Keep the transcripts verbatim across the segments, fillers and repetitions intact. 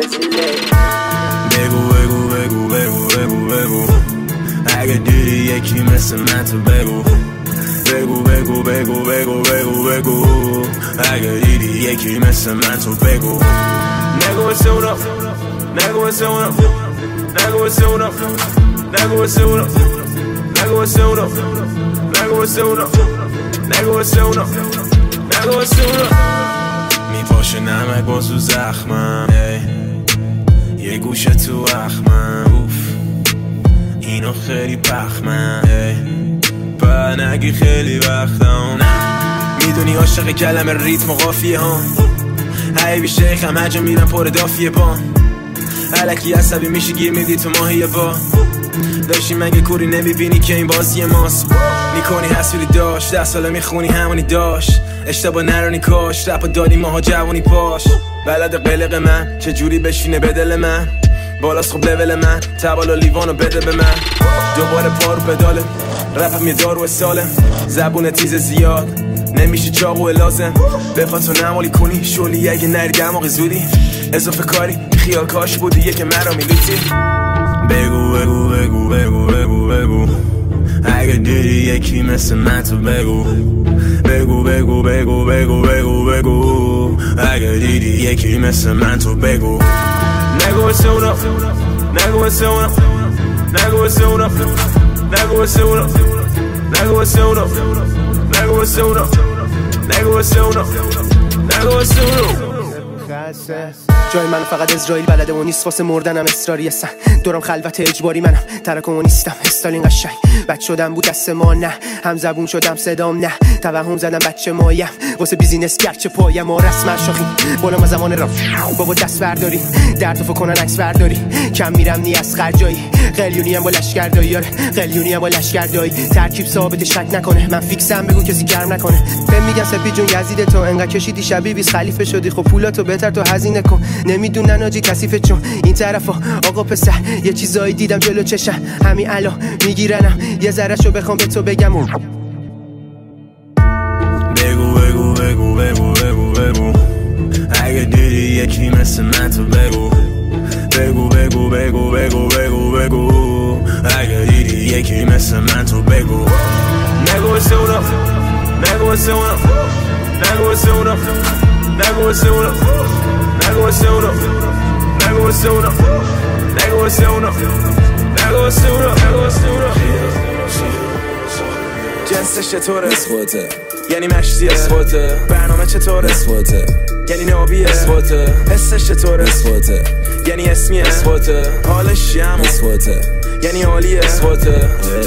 بگو بگو بگو بگو بگو بگو اگه دیدی یکی مثل من تو بگو بگو بگو بگو بگو بگو بگو اگه دیدی یکی مثل من تو بگو نگو واسه اونا نگو واسه اونا نگو واسه اونا نگو واسه اونا نگو واسه اونا نگو واسه اونا نگو واسه اونا نگو واسه اونا میپاشه نمک بازو زخمم یه گوشه تو اخمم اوف اینو خیلی پخمم با نگی خیلی وقتم میدونی عاشق کلمه ریتم و قافیه ها حیبی شیخم هجا میرم پر دافیه با علکی عصبی میشی گیر میدی تو ماهی با داشتی مگه کوری نمیبینی که این بازی ماست میکنی حسولی داشت ده ساله میخونی همونی داشت اشتباه نرانی کاش رپا دادی ماها جوانی پاش بلد قلق من چجوری بشینه به دل من بالاست خوب لول من تبالا لیوانو بده به من دوباره پارو پداله رپم یه دارو سالم زبون تیز زیاد نمیشه چاقو لازم بخواد تو نمالی کنی شولی اگه نری دماغ زودی اضافه کاری خیال کاش بودی یه که مرا میلوتی بگو بگو بگو بگو بگو بگو اگه دیدی یکی مثل من تو بگو بگو بگو بگو بگو بگو بگو اگه دیدی یکی مثل من تو بگو نگو واسه اونا نگو واسه اونا نگو واسه اونا نگو واسه اونا نگو واسه اونا نگو واسه اونا نگو واسه اونا نگو واسه اونا جای من فقط اسرائیل بلده و نیست واسه مردنم اصراری هستن دورم خلوت اجباری منم ترکم و نیستم استالین قشنگ بچ شدم بود دست ما نه هم زبون شدم صدام نه توهم زدم بچه مایم واسه بیزینس گرچه پایم و رسم شاخی بالا ما زمان رام بابا دست برداری در تو فکنن عکس برداری کم میرم نی از خرجایی قلیونی هم با لشکردایی قلیونی هم با لشکردایی ترکیب ثابت شک نکنه من فیکسم بگو کسی گرم نکنه بهم میگن سپی جون یزید تو انقدر کشیدی شبیه بیس خلیفه شدی خب پولاتو بهتر تو هزینه کن نمیدونن آجی کثیفه چون این طرفا آقا پسر یه چیزایی دیدم جلو چشم همین الان میگیرنم یه ذرهشو بخوام به تو بگم و بگو بگو بگو بگو بگو بگو اگه دیدی یکی مثل من تو بگو بگو بگو بگو بگو بگو بگو اگه دیدی یکی مثل من تو بگو نگو واسه اونا نگو واسه اونا نگو واسه اونا نگو واسه اونا نگو واسه اونا نگو واسه اونا نگو واسه اونا نگو واسه اونا نگو واسه اونا جنسش چطوره؟ اثباته یعنی مشتیه اثباته برنامه چطوره؟ اثباته یعنی نابیه اثباته حسش چطوره؟ اثباته یعنی اسمیه اثباته حالش یمه اثباته یعنی عالیه اثباته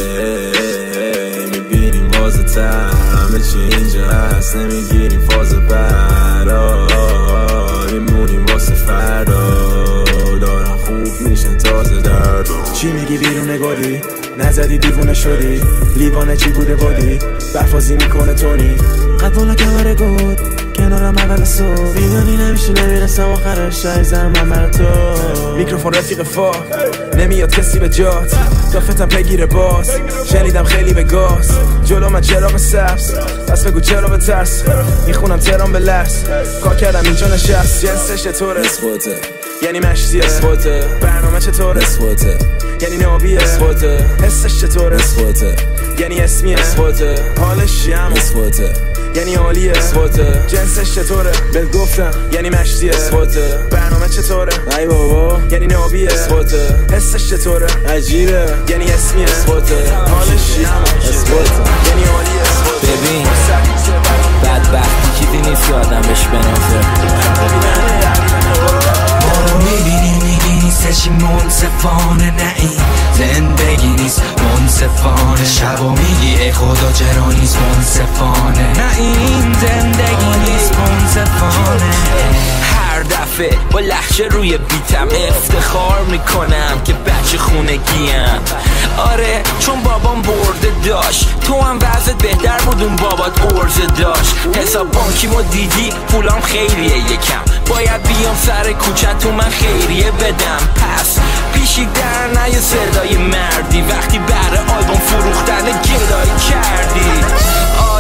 میبینیم بازه تر همه چی اینجا هست نمیگیریم فاز برا میمونیم واسه فردا دارن خوب میشن تازه درد چی میگی بیرون نگاری؟ نزدی دیوونه شدی لیوانه چی بوده بادی برفازی میکنه تونی قد بالا کمره گود کنارم اول صبح میدونی نمیشه نمیرسم آخرش شایزم من بر تو میکروفون رفیق فا نمیاد کسی به جات دافتم پیگیر باز شنیدم خیلی به گاز جلو من چراغ سبز پس بگو چرا به ترس میخونم ترام به لرس کار کردم اینجا نشست جنسش چطوره؟ اثباته یعنی مشتیه اثباته برنامه چطوره؟ اثباته یعنی نابیه اثباته حسش چطوره؟ اثباته یعنی اسمیه اثباته حالش یمه اثباته یعنی عالیه اثباته جنسش چطوره؟ بهت گفتم یعنی مشتیه اثباته برنامه چطوره؟ ای بابا یعنی نابیه اثباته حسش چطوره؟ عجیبه یعنی اسمیه اثباته حالش یمه اثباته یعنی عالیه ببین بدبختی چیزی نیست که آدم بهش بنازه ما رو میبینی میگی نیستشی منصفانه نه این زندگی نیست منصفانه شبا میگی ای خدا چرا نیست منصفانه نه این زندگی نیست منصفانه هر دفعه با لحجه روی بیتم افتخار میکنم که بچه خونگیم آره چون بابام برده داشت تو هم وضعت بهتر بود اون بابات ارزه داشت حساب بانکیمو دیدی پولام خیریه یکم باید بیام سر کوچه تو من خیریه بدم پس پیشی در نه یه صدای مردی وقتی بره آلبوم فروختن گلای کردی آلبوم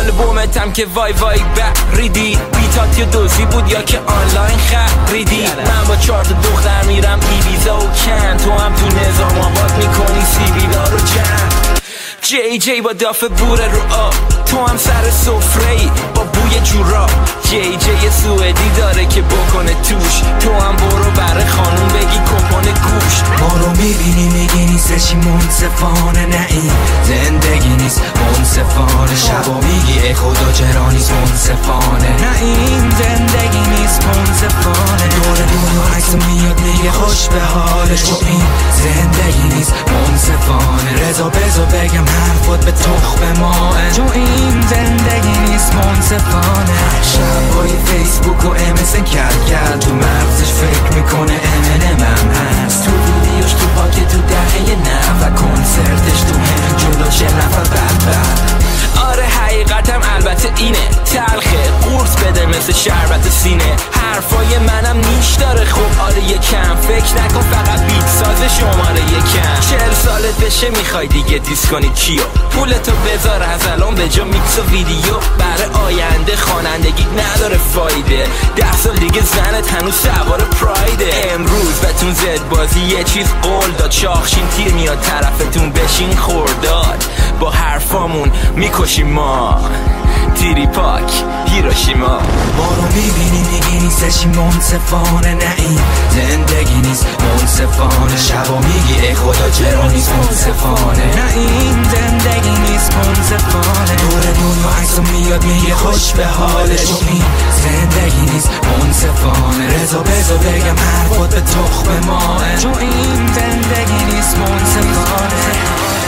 دنبالتم که وای وای بریدی بیتات یا دوزی بود یا که آنلاین خریدی من با چهار تا دختر میرم ایبیزا و کن تو هم تو نظام آباد میکنی سیبیلا رو جمع جی جی با دافه بوره رو آب تو هم سر سفره ای با بوی جورا جی جی سوئدی داره که بکنه توش تو هم برو بره خانوم بگی کپون گوش ما رو میبینی میگی نیستشی منصفانه نه این زندگی نیست منصفانه شبا میگی ای خدا چرا نیست منصفانه نه این زندگی نیست منصفانه دور دنیا عکس میاد میگه خوش به حالش تو این زندگی نیست منصفانه رضا بزا بگم حرفات به تخم ماه تو این زندگی نیست منصفانه شبای فیسبوک و امسن کرد کرد تو مغزش فکر میکنه امنم هم هست تو ویدیوش تو پاکت تو دهه نه و کنسرتش تو هم جلوش نفر بد بد آره حقیقتم البته اینه تلخه قورت بده مثل شربت سینه حرفای منم نیش داره خب آره یکم فکر نکن فقط بیت ساز شماره یکم چهل سالت بشه میخوای دیگه دیس کنی کیو پولتو بذار از الان به جا میکس و ویدیو برای آینده خوانندگی نداره فایده ده سال دیگه زنت هنوز سوار پرایده امروز بهتون زد بازی یه چیز قول داد شاخشین تیر میاد طرفتون بشین خورداد با حرفامون میکشیم ما تیری پاک هیروشیما ما رو میبینی میگی نیستشی منصفانه نه این زندگی نیست منصفانه شبا میگی ای خدا چرا نیست منصفانه نه این زندگی نیست منصفانه دور دنیا عکسو میاد میگه خوش به حالش تو این زندگی نیست منصفانه رضا بزا بگم حرفات به تخم ماه تو این زندگی نیست منصفانه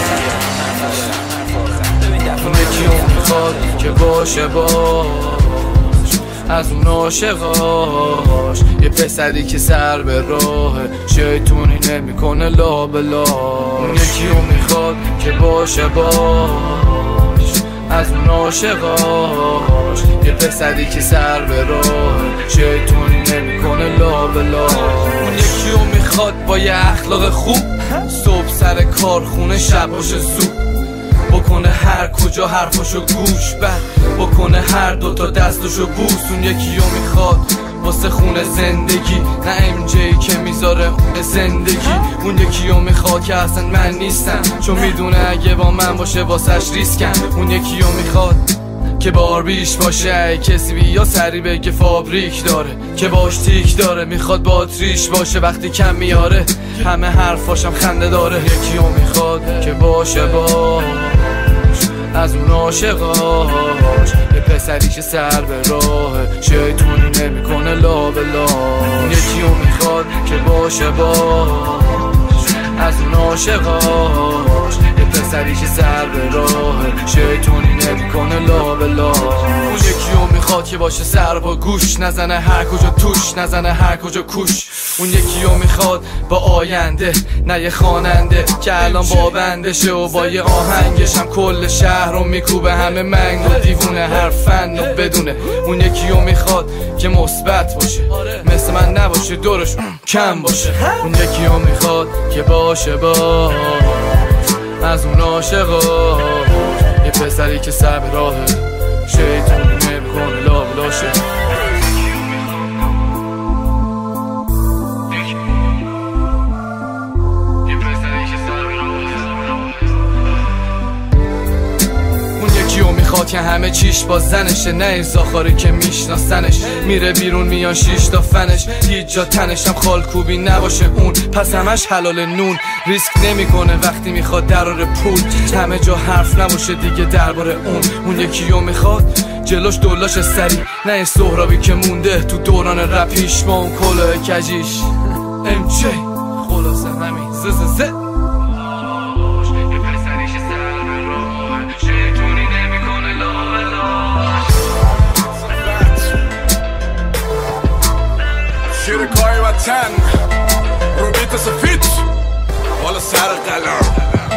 یکی اون میخواد که باشه باش از اون عاشقاش یه پسری که سر به راهه شیطونی نمیکنه لا بلا یکی اون میخواد که باشه باش از اون عاشقاش یه پسری که سر به راهه شیطونی نمیکنه لا بلا اون یکی اون میخواد با یه اخلاق خوب صبح سر کارخونه شب باشه زود بکنه هر کجا حرفاشو گوش بد بکنه هر دوتا دستاشو بوس اون یکیو میخواد واسه خونه زندگی نه ام جی که میذاره اون زندگی اون یکیو میخواد که اصلا من نیستم چون میدونه اگه با من باشه واسش ریسکم اون یکیو میخواد که باربیش باشه کسی بیا سری بگه فابریک داره که باش تیک داره میخواد باتریش باشه وقتی کم میاره همه حرفاشم خنده داره یکیو میخواد که باشه باش از اون عاشقاش یه پسری که سر به راهه شیطونی نمیکنه لا بلا یکیو میخواد که باشه باش از اون عاشقاش یه پسری که سر به راهه شیطونی نمیکنه لا بلا اون یکیو میخواد که باشه سر با گوش نزنه هر کجا توش نزنه هر کجا کوش اون یکیو میخواد با آینده نه یه خواننده که الان با بندشه و با یه آهنگش هم کل شهر رو میکوبه همه منگ و دیوونه هر فن و بدونه اون یکیو میخواد که مثبت باشه مثل من نباشه دورش کم باشه اون یکیو میخواد که باشه با از اون عاشقاش یه پسری که سر به راهه شیطونی نمیکنه لا بلاشه میخواد که همه چیش با زنشه نه این زاخاری که میشناسنش میره بیرون میان شیش تا فنش هیچ جا تنشم خالکوبی نباشه اون پس همش حلال نون ریسک نمیکنه وقتی میخواد درار پول همه جا حرف نباشه دیگه درباره اون اون یکیو میخواد جلوش دولاش سری نه این سهرابی که مونده تو دوران رپیش با اون کلاه کجیش ام جی خلاصه همین زززه شیر کاری وطن رو بیت سفید بالا سر قلم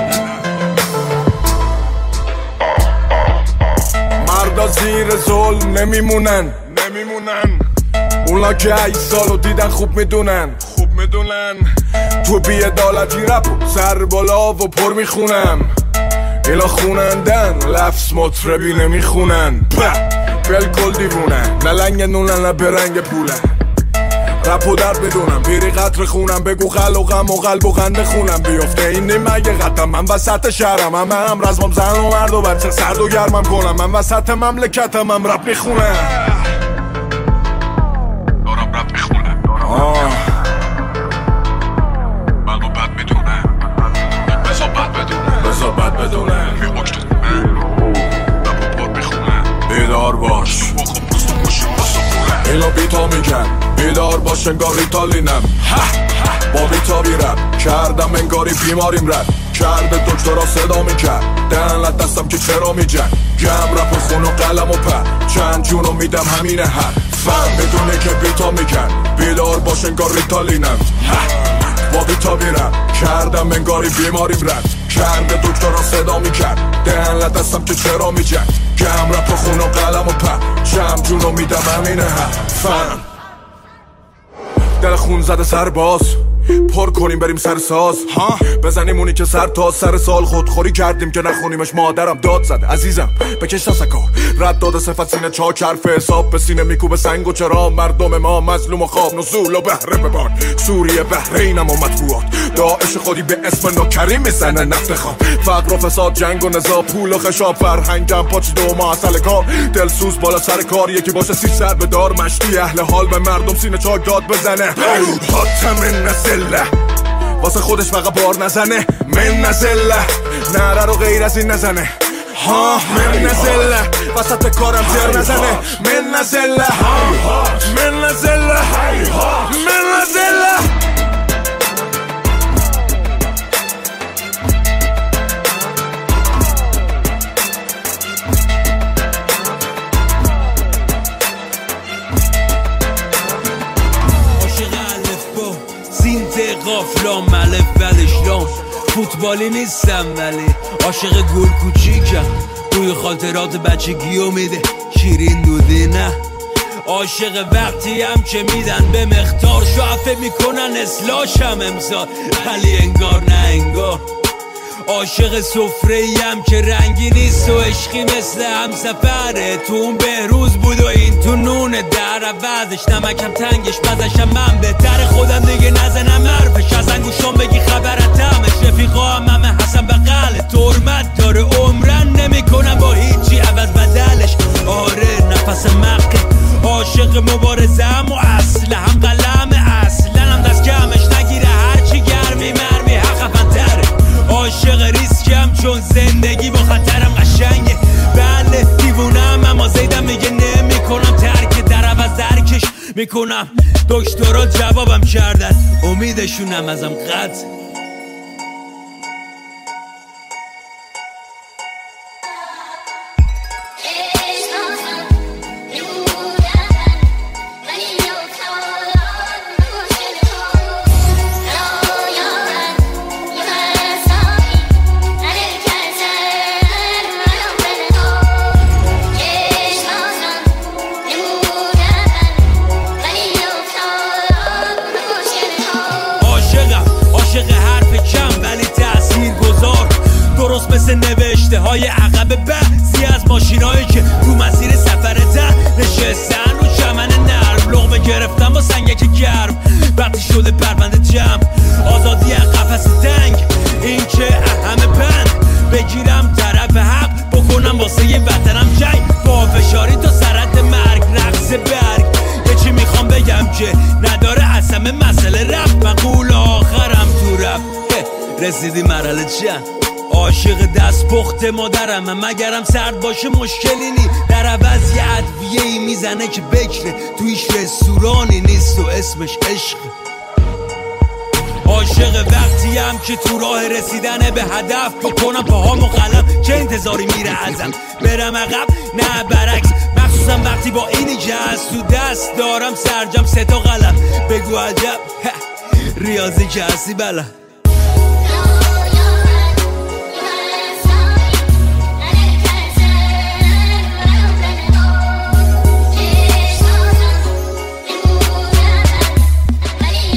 مردا زیر ظلم نمیمونن نمیمونن اونا که ای سالو دیدن خوب میدونن خوب میدونن تو بیعدالتی رپ سر بالا و پر میخونم اینا خونندن لفظ مطربی نمیخونن بلکل دیوونن نه لنگ نونن نه برنگ پولن رپ و در بدونم پیری قطر خونم بگو خل و غم و قلب و خنده خونم بیفته این نیم اگه قطم من وسط شهرم هم هم رزمم زن و مرد و بچه سرد و گرمم کنم من وسط مملکتم هم رپ میخونم دارم رپ میخونم آه بلو بد میدونم بزا بد بدونم بزا بد بدونم یه اکت خونم رپ و پر میخونم بیدار باش اینا بیتا میکن بیدار باش انگار ریتالینم با بیتا بیرم کردم انگاری بیماریم رد کرده دکترا صدا میکرد دهنت دستم که چرا میجن گم رپ و خون و قلم و پر چند جونو میدم همینه هر فهم بدونه که بیتا میکن بیدار باش انگار ریتالینم با بیتا بیرم کردم انگاری بیماریم رد کرده دکترا صدا میکرد دهنت دستم که چرا میجن گم رپ و خون و قلم و پر چند جونو میدم همینه هر فهم دل خون زده سرباز پر کنیم بریم سر ساز ها بزنیم اونی که سر تا سر سال خودخوری کردیم که نخونیمش مادرم داد زد عزیزم بکش سکا رد داده صفت سینه چاک حرف حساب به سینه میکوبه سنگ و چرا مردم ما مظلوم و خواب نزول و بهره ببان سوریه بحرینم و مطبوعات داعش خودی به اسم نوکریم میزنه نفت خام فقر و فساد جنگ و نزا پول و خشاب فرهنگم پاچ دو ما اصل کار دلسوز بالا سر کار یکی باشه سی سر به دار مشتی اهل حال به مردم سینه چاک داد بزنه حاتم نزله واسه خودش فقط بار نزنه من نزله نره رو غیر از این نزنه ها من نزله وسط کارم تر نزنه من نزله من نزله من نزله قافلام ملف بلشلام فوتبالی نیستم ولی عاشق گل کوچیکم توی خاطرات بچگی و میده شیرین دودی نه عاشق وقتی هم که میدن به مختار شعفه میکنن اصلاحشم امسال ولی انگار نه انگار عاشق سفره‌ایم که رنگی نیست و عشقی مثل همسفره تو اون بهروز بود و این تو نونه در عوضش نمکم تنگش بزشم من بهتر خودم دیگه نزنم حرفش از انگوشم بگی خبرتمش رفیقا هم همه حسن بقل ترمت داره عمرن نمی کنم با هیچی عوض بدلش آره نفس مقه عاشق مبارزم و اصل هم قلم اصلا هم دست کمش نگیره هرچی گرمی مرمی حق فنتره عاشق ریسکم چون زندگی با خطرم قشنگه بله دیوونم اما زیدم میگه نمی کنم ترک در عوض درکش میکنم دکترها جوابم کردن امیدشونم ازم قطع مثل نوشته های عقب بعضی از ماشینایی که تو مسیر سفرتن نشستن رو چمن نرم لقمه گرفتم با سنگک گرم وقتی شده پرونده جمع آزادی قفس تنگ این که همه بند بگیرم طرف حق بکنم واسه یه وطنم جنگ با فشاری تا سرت مرگ رقص برگ یه چی میخوام بگم که نداره اصلا مسئله رفت مقول آخرم تو رفت رسیدی مرحله چند عاشق دست پخت مادرم مگرم سرد باشه مشکلی نی در عوض یه ادویه ای میزنه که بکره تویش رستورانی نیست و اسمش عشق عاشق وقتی هم که تو راه رسیدن به هدف بکنم پاهامو قلم چه انتظاری میره ازم برم عقب نه برعکس مخصوصا وقتی با اینی که از تو دست دارم سرجم سه تا قلم بگو عجب ریاضی که هستی بله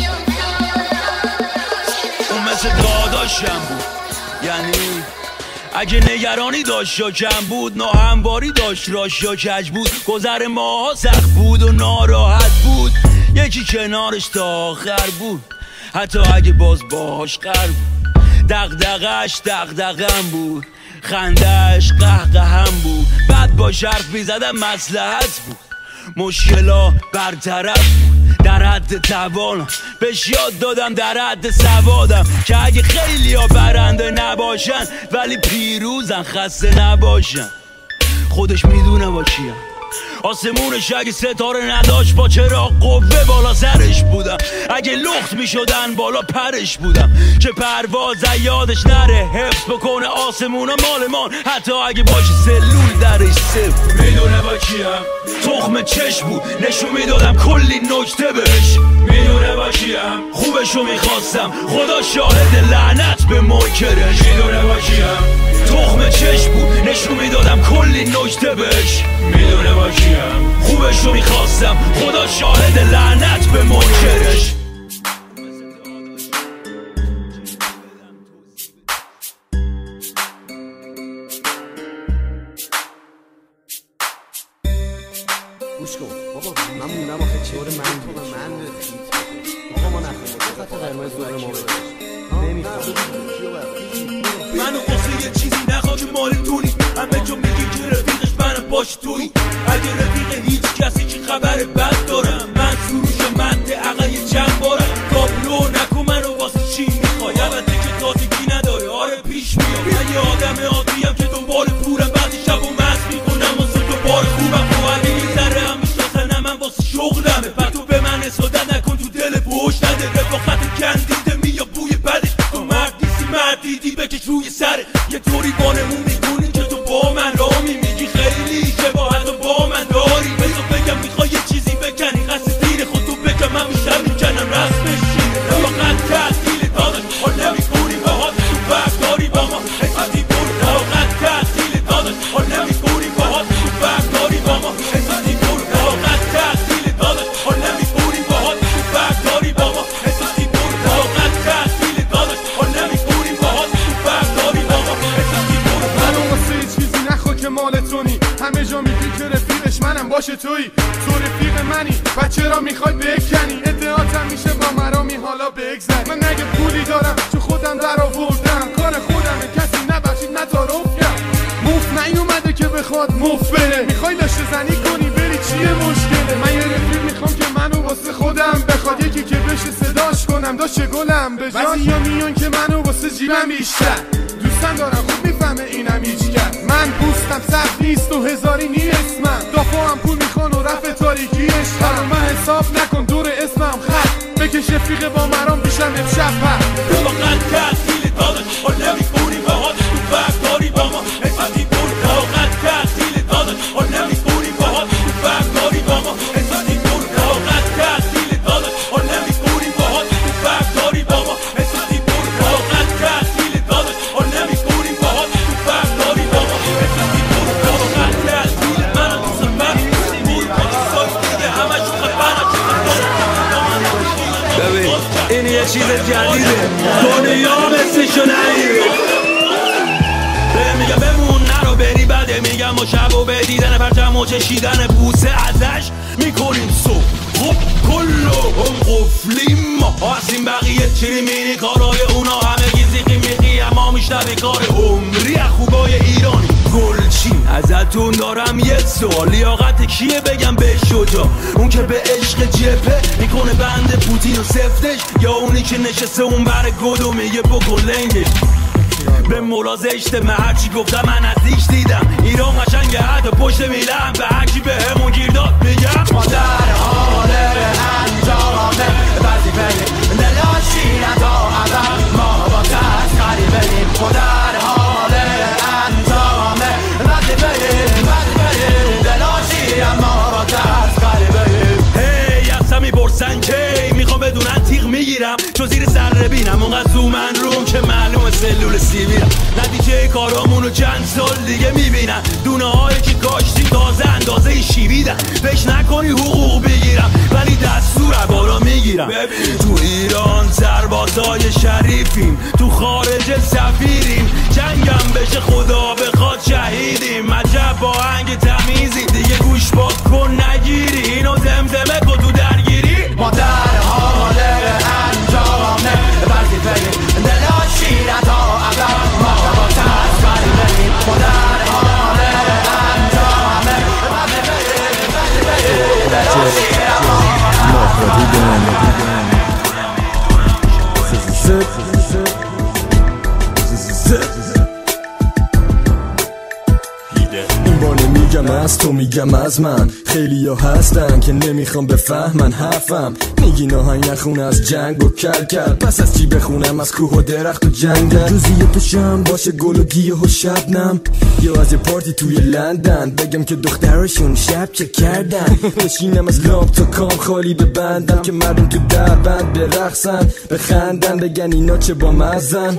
بود یعنی اگه نگرانی داشت یا کم بود، ناهمواری داشت راش یا کج بود، گذر ماها سخت بود و ناراحت بود، یکی کنارش تا آخر بود، حتی اگه باز باهاش قرار بود. دغدغش دغدغم بود، خندهش قهقهم بود، بعد با حرف میزدم مصلحت بود، مشکلا برطرف بود، در حد توانم بهش یاد دادم، در حد سوادم که اگه خیلی ها برنده نباشن ولی پیروزن، خسته نباشن. خودش میدونه با کیم، آسمونش اگه ستاره نداشت با چرا قوه بالا سرش بودم، اگه لخت میشدن بالا پرش بودم، که پرواز یادش نره، حفظ بکنه آسمون و مالمان، حتی اگه باشه سلول درش صفر. میدونه با کیم، تخم چشم بود نشون میدادم کلی نکته بهش، میدونه با کیم، خوبشو میخواستم خدا شاهد لعنت به منکرش، میدونه با کیم، تخم چشم بود نشون میدادم کلی نکته بهش، میدونه با کیم، خوبشو میخواستم خدا شاهد لعنت به منکرش. گوش کن بابا، من موندم آخه چهار من تو من بخواه ما نخواهیم خط قرمز دور ما بگش نمیخواه منو قصه یه چیزی نخواه که مال دونی، همه جا میگی که رفیقش منم باش توی، اگه رفیق هیچ کسی که خبر بد دارم، من سروش منده عقل چند بارم، تابلو نکن منو واسه چی میخوای، البته که تازگی نداره آره پیش میاد، من یه آدم عادیم که دنبال پورم، بعضی شب و مست میکنم واسه دوباره خوبم، خب اگه یه ذره هم میشناسن من واسه شغلمه، بعد تو به من اصادت نکن تو دل بوش نده، رفاقت کندیده میاد بوی بده، تو مرد نیستی مرد دیدی بکش روی سره، یه طوری بانمون میکنی که تو با من رامی میگی خیلی شباهت و با من داری، بذار بگم میخوای یه چیزی بکنی قصد دیر خود تو بگم، من بیشتر میکنم رسمش شیره، رفاقت تحصیل داداش حال نمیکنی باهات، تو فرق داری با ما حساتی برو، رفاقت تحصیل داداش حال نمیکنی باهات، تو فرق داری با ما حساتی برو، رفاقت تحصیل داداش حال نمیکنی باهات، تو فرق داری با ما حساتی برو، رفاقت تحصیل داداش حال نمیکنی باهات، تو فرق داری با ما حساتی برو. منو واسه چیزی نخوا که مال تونی، همه جا میگی که رفیقش منم باشه تویی، تو رفیق منی و چرا میخوای بکنی، ادعاتم میشه با مرامی حالا بگذری، من نگه پولی دارم چون خودم در آوردم، کار خودمه کسی نبخشید نتارف کرد، موف نیومده که بخواد موف بره، میخوای داشته زنی کنی بری چیه مشکله، من یه رفیق میخوام که منو واسه خودم بخواد، یکی که بشه صداش کنم داشته گلم به جان، بعضی ها میان که منو واسه جیبم بیشتر دوستم دارم، خوب میفهمه اینم هیچ کرد، من پوستم سخت نیست و هزاری نیست، من دافعم پول میخوان و رفع تاریکیش، حالا من حساب نکن دور اسمم خط بکش رفیق با مرام بیشم امشب هر رفاقت تحصیل داداش حال نمیکنی باهات، تو فرق داری با ما حساتی برو، رفاقت تحصیل داداش حال نمیکنی باهات، تو فرق داری با ما حساتی برو، رفاقت تحصیل داداش حال نمیکنی باهات، تو فرق داری با ما حساتی برو، رفاقت تحصیل داداش حال نمیکنی باهات، تو فرق داری با ما حساتی برو، رفاقت تحصیل منم تو سفر بود کنی سال دیگه همش خفنم ببین این یه چیز جدیده، دنیا مثلشو نهیده، میگم بمون نرو بری بده، میگم با شب و به دیدن پرچم و چشیدن بوسه ازش میکنیم صبح، خب کلهم قفلیم ما هستیم، بقیه چیری مینی کارای اونا همه گیزی میقی، اما میشنوی کار عمری خوبای ایرانی گلچین، ازتون دارم یه سوال، لیاقت کیه بگم به شجا، اون که به عشق جبه میکنه بند پوتین و سفتش، یا اونی که نشسته اون بر گد و میگه بکن لنگش، به مولا زشته من هرچی گفتم من نزدیک دیدم، ایران قشنگه حتی پشت میلم، به هرکی به همون گیر داد میگم ما در حال انجام وظیفه دلاشی نتا اول، ما با تسخری بریم، ما در حال انجام وظیفه وظیفه دلاشی، اما با تسخری بریم. هی اصلا میپرسن کی میخوام بدونن تیغ میگیرم، چون زیر سر بینم اونقدر زومن روم که معلومه سلول سیبیرم، نتیجه کارامونو چند سال دیگه میبینن. دونه هایی که کاشتی تازه اندازه شیویدن. فکر نکنی حقوق بگیرم ولی دستور بالا میگیرم. ببین تو ایران سربازای شریفیم، تو خارج سفیریم، جنگم بشه خدا بخواد شهیدیم. عجب با آهنگ تمیزی دیگه گوش باد کن نگیری، اینو زمزمه کن تو درگیری. ما در حال انجامه وظیفه دلاشیره تا ابد، ما با تسکری بریم. ما در حال انجامه وظیفه دلاشیره این بار نمیگم از تو میگم از من. خیلی ها هستن که نمیخوام بفهمن حرفم. میگی ناهنگ نخون از جنگ و کل کل، پس از چی بخونم از کوه و درخت و جنگل. روزی پشم باشه گل و گیاه و شبنم، یا از یه پارتی توی لندن بگم که دخترشون شب چه کردن. بشینم از لامپ تا کام خالی ببندم که مردم تو در بند برقصن بخندن بگن اینا چه با مزن.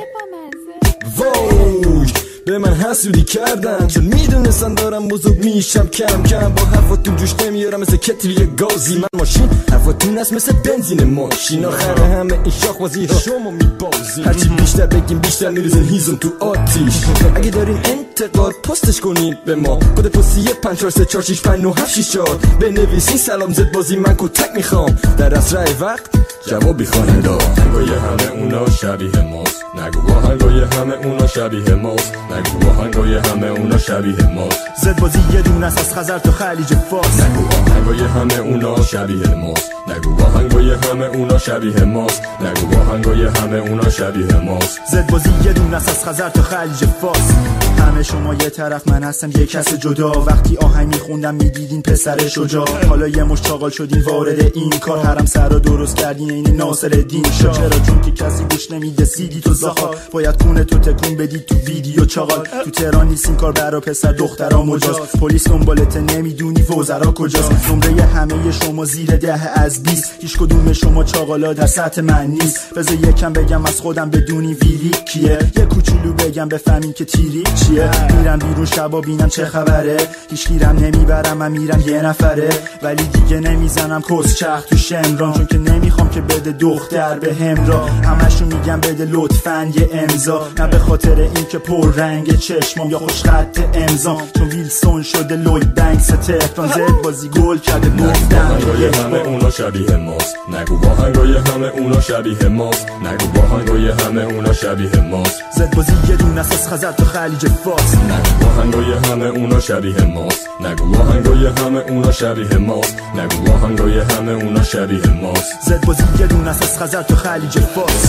وای به من حسودی کردن چون میدونستن دارم بزرگ میشم کم کم. با حرفاتون جوش نمیارم مثل کتری گازی. من ماشین حرفاتون است مثل بنزین ماشین. آخر همه این شاخبازی ها شما میبازی. هرچی بیشتر بگیم بیشتر میریزن هیزم تو آتیش. اگه دارین انتقاد پستش کنین به ما. کد پستی پنج چهار سه چهار شش پنج نه هفت شش چهار بنویسین سلام زد بازی من کتک میخوام. در اسرع وقت جوابی خواننده. آهنگای همه اونا شبیه ماست، نگو آهنگای همه اونا شبیه ماست، نگو آهنگای همه اونا شبیه ماست. زد بازی یه دونه از خزر تا خلیج فارس. نگو آهنگای همه اونا شبیه ماست، نگو آهنگای همه اونا شبیه ماست، نگو آهنگای همه اونا شبیه ماست. زد بازی یه دونه از خزر تا خلیج فارس. همه شما یه طرف من هستم یه کس جدا. وقتی آهنگ میخوندم میدیدین پسر شجاع، حالا یه مش چاقال شدین وارد این کار. حرم سر رو درست کردین این ناصرالدین شاه. چرا؟ چون که کسی گوش نمیده سیدی تو زاخا. باید کونه تو تکون بدی تو ویدیو چاقال. تو تهران نیست این کار برا پسر دخترا مجاز. پلیس دنبالت نمیدونی وزرا کجاست. نمره همه شما زیر ده از بیست. هیچ کدوم شما چاقالا در سطح من نیست. بذار یکم بگم از خودم بدونی ویری کیه. یه کوچولو بگم بفهمین که تیری چیه. میرم بیرون شبا بینم چه خبره. هیچ گیرم نمیبرم من میرم یه نفره. ولی دیگه نمیزنم کس چخ تو شمران، چون که نمیخوام که بده دختر به همراه. همشون میگم بده لطفاً یه امضا، نه به خاطر این که پر رنگ چشمام یا خوش خط امضام، چون ویلسون شده لوید بنکس تهران. زد بازی گل کرده گفتم آهنگای همه اونا شبیه ماست، نگو آهنگای همه اونا شبیه ماست، نگو آهنگای همه اونا شبیه ماست. زد بازی یه دونه از خزر تا خلیج فارس. نگو آهنگای همه اونا شبیه ماست، نگو آهنگای همه اونا شبیه ماست، نگو آهنگای همه اونا شبیه ماست. زد بازی یه دونه از خزر تا خلیج فارس.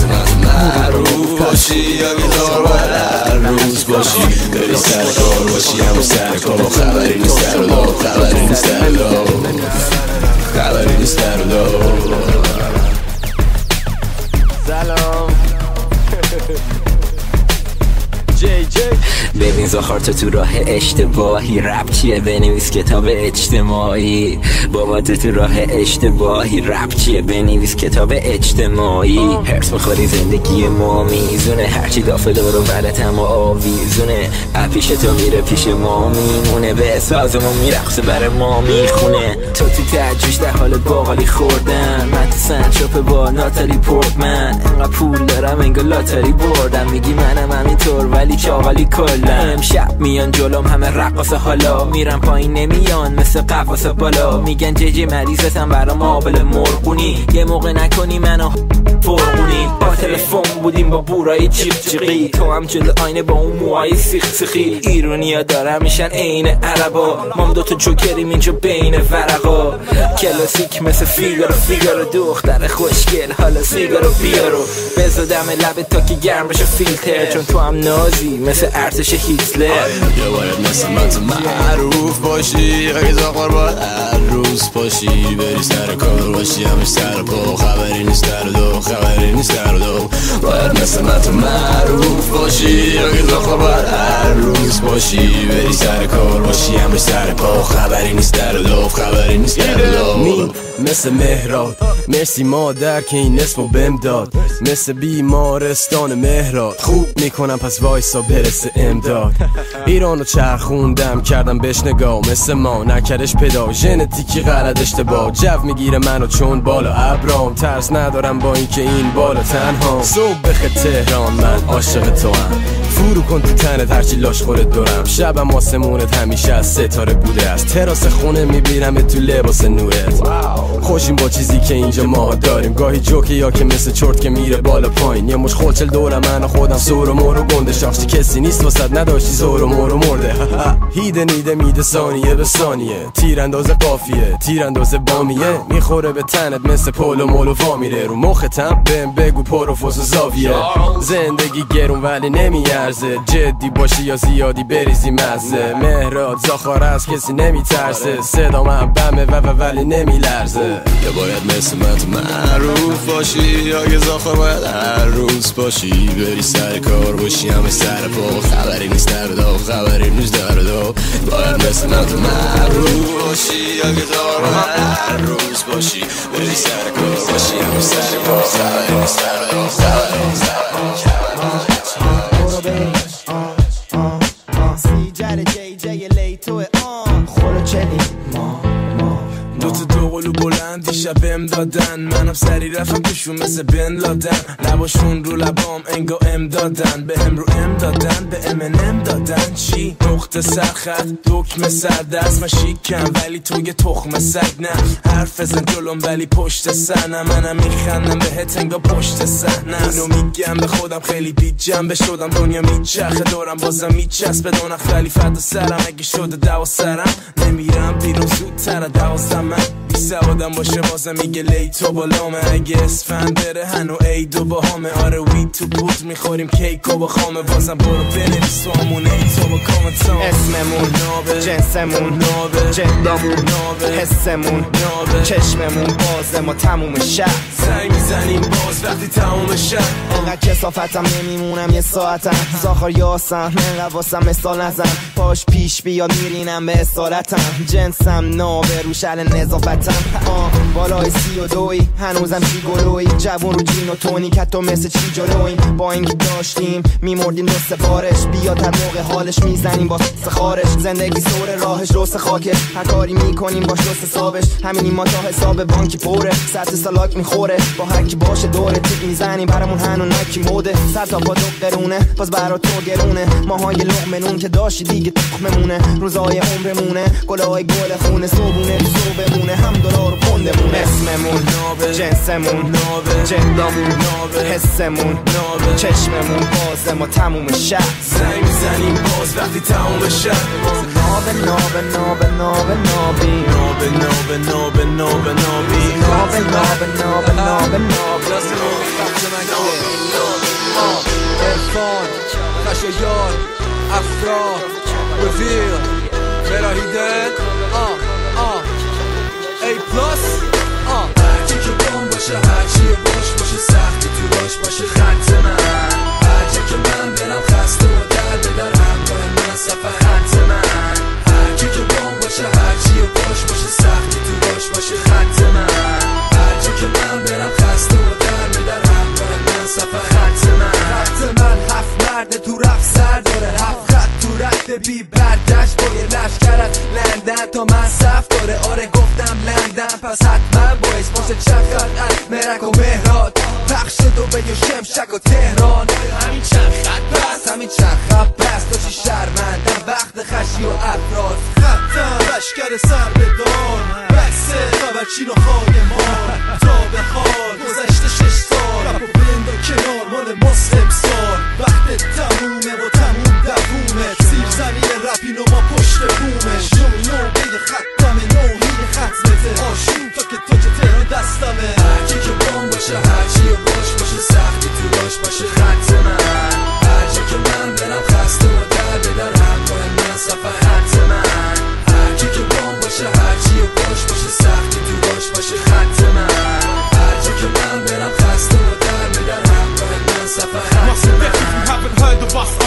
معروف باشی یا بیدار باید هر روز باشی، بری سر کار باشی همون سر کار. خبری نیست در و دار، خبری نیست در و دار، خبری نیست در و دار. سلام جی جی. ببین زخار تو تو راه اشتباهی، رپ چیه بنویس کتاب اجتماعی. بابا تو تو راه اشتباهی، رپ چیه بنویس کتاب اجتماعی. هرس میخوری زندگی ما میزونه، هرچی دافه دارو بلتم و آویزونه. اپیش تو میره پیش ما میمونه، به سازمون میرقصه بر ما میخونه. تو تو تجوش در حال باقالی خوردن، من تو سنچاپ با ناتالی پورتمن. انقدر پول دارم انگار لاتاری بردم، میگی منم همینطور ولی چاقالی کلا. امشب میان جلوم همه رقاصه، حالا میرم پایین نمیان مثل قفاس بالا. میگن ججی مریضتم برام آبل مرغونی، یه موقع نکنی منو فرغونی. با تلفن بودیم با بورای چیق چیقی، تو هم جلو آینه با اون موهای سیخ سیخی. ایرونیا دارم میشن عین عربا، مام دوتا جوکریم اینجا بین ورقا. کلاسیک مثل فیگارو فیگارو، دختر خوشگل حالا سیگارو بیارو. بزدم لبت تا که گرم بشه فیلتر، چون تو هم نازی مثل ارتش هیتلر. یا باید مثل من تو معروف باشی، اگه زاقار باید هر روز باشی، بری سر کار باشی همش سر پا. خبری نیست در و دو، خبری نیست در و دو. باید مثل من تو معروف باشی، اگه زاقار باید هر هر روز باشی بری سر کار باشی همه سر پا خبری نیست در لوف خبری نیست در لوف مین مثل مهراد مرسی مادر که این اسمو بهم داد مثل بیمارستان مهراد خوب میکنم پس وایسا برسه امداد ایرانو چرخوندم کردم بهش نگاه مثل ما نکردش پدا ژنتیکی غلط اشتباه جو میگیره منو چون بالا ابرام ترس ندارم با اینکه این بالا تنها صبح بخیر تهران من عاشق تو هم فرو کن تو تنت هرچی لاش خورت دورم شبم آسمونت همیشه از ستاره بوده از تراس خونه میبینم تو لباس نورت خوشیم با چیزی که اینجا ما داریم گاهی جوکه یا که مثل چرت که میره بالا پایین یه مش خلچل دورم من و خودم سور و مور و گنده شاخشی کسی نیست واسد نداشتی زور و مور و مرده هیده نیده میده ثانیه به ثانیه تیرانداز قافیه تیرانداز بامیه میخوره به تنت مثل پول و مول و وا میره رو مختم بهم بگو پروفوس و زاویه زندگی گرون ولی نمیارزه جدی باشی یا زیادی بریزی مزه مهراد زاخار از کسی نمیترسه صدا من بمه و و ولی نمیلرزه یا باید مثل من تو معروف باشی یا که زاخار باید هر روز باشی بری سر کار باشی همه سر پا خبری نیست در دو خبری نیست در دو باید مثل من تو معروف باشی یا که زاخار باید هر روز باشی بری سر کار باشی همه سر پا خبری نیست در دو خبری نیست در دو تا دو قلو بلند دیشب ام دادن منم سری رفتم توشون مثل بن لادن لباشون رو لبام انگا ام دادن به هم رو ام دادن به ام ام دادن چی؟ نقطه سرخط دکمه سردست من شیکم ولی تو یه تخم سگ نه حرف بزن جلوم ولی پشت سنم منم میخندم بهت انگا پشت صحنه اینو میگم به خودم خیلی بی جنبه شدم دنیا میچرخه دورم بازم میچسبه دونخ ولی فدا سرم اگه شده دوا سرم نمیرم بیرون زودتر دوازدم من بی سوادم باشه بازم میگه لیتو بالامه اگه اسفند بره هنو ایدو با همه آره وی تو بود میخوریم کیکو با خامه بازم برو بنویس تو همون ایتو با کامنتام اسممون نابه جنسمون نابه جدامون نابه حسمون نابه چشممون بازه ما تموم شب زنگ میزنیم باز وقتی تموم شب انقدر کسافتم نمیمونم یه ساعتم زاخار یاسم من واسم مثال نزن پاش پیش بیاد میرینم به اصالتم جنسم نابه رو شل نظافتم آه بالای سی و دوی هنوزم چی گلوی جوون رو جین و تونی که تو مثل چی جلویم با اینکه داشتیم میمردیم دست بارش بیاد هر موقع حالش میزنیم با سخارش زندگی سور راهش روس خاکه هر کاری میکنیم باش روس حسابش همینی ما تا حساب بانکی پره سطح سالاک میخوره با هر کی باشه دوره تیک میزنیم برامون هنو نکی موده سر تا با دو قرونه باز برا تو گرونه ماهای لقمنون که داشتی دیگه تخممونه روزای عمرمونه گلای گل خونه صبونه صبحمونه هم دلار و پندمونه اسممون نابه جنسمون نابه جدامون نابه حسمون نابه چشممون بازه ما تموم شب زنگ میزنیم باز وقتی تموم شب نابه نابه نابه نابه نابی نابه نابه نابه نابه نابی نابه نابه نابه نابه نابه عرفان خشایار افراد رفیق براهیده آه آه ای پلاس آه هرچی که بام باشه هرچی باش باشه سختی تو باش باشه خط من هرچی که من برم خسته و در بدر همراه من صفحه خط من هرچی که بام باشه هرچی باش باشه سختی تو باش باشه خط من هرچی که من برم خسته و در بدر همراه من صفحه خط من خط من هفت مرد تو رفت سر داره هفت خط تو رد بی بردشت با یه لشکرت لندن تا من صف داره آره گفتم لندن پس حتما باید باشه چند خط از مرک و مهراد پخش دو به شمشک و تهران همین چند خط بس همین چند خط بس داشتی شرمندم وقت خشی و افراد خطم لشکر سر به دان بسه خبرچین و خایمان تا به حال گذشته شش سال رپ و بند و کنار مال مسلم سال وقت تمومه و تموم دوومه سیر زمین رپین و ما پشت بومش نو نو بید ختمه نوهید ختمته آشون تا که تو که تهران دستمه هرچی که بام باشه هرچی باش باشه سختی تو باش باشه خط من هرچی که من برم خسته و در بدر همراه من صفحه خط من هرچی که بام باشه هرچی باش باشه سختی تو باش باشه خط من هرچی که من برم خسته و در بدر همراه من صفحه خط من